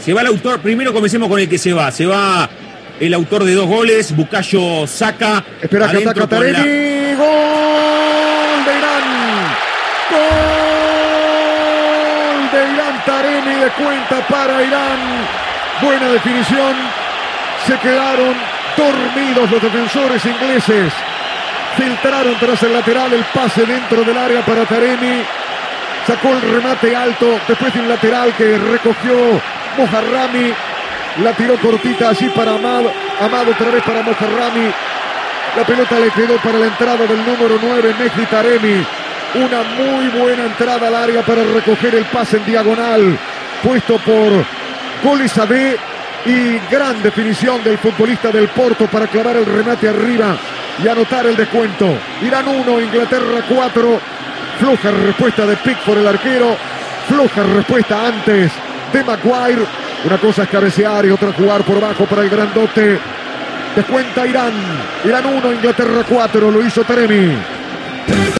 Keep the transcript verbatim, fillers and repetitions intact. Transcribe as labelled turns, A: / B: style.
A: Se va el autor, primero comencemos con el que se va. Se va el autor de dos goles, Bukayo Saka.
B: Espera que ataca Taremi. La... ¡Gol de Irán! ¡Gol de Irán! Taremi de cuenta para Irán. Buena definición. Se quedaron dormidos los defensores ingleses. Filtraron tras el lateral el pase dentro del área para Taremi. Sacó el remate alto después de un lateral que recogió Mojarrami. La tiró cortita así para Amado. Amado otra vez para Mojarrami. La pelota le quedó para la entrada del número nueve, Mehdi Taremi. Una muy buena entrada al área para recoger el pase en diagonal. Puesto por Golizadeh. Y gran definición del futbolista del Porto para clavar el remate arriba y anotar el descuento. Irán uno, Inglaterra cuatro. Floja respuesta de Pickford, el arquero. Floja respuesta antes de Maguire. Una cosa es cabecear y otra jugar por bajo para el grandote. Descuenta Irán. Irán uno, Inglaterra cuatro. Lo hizo Taremi.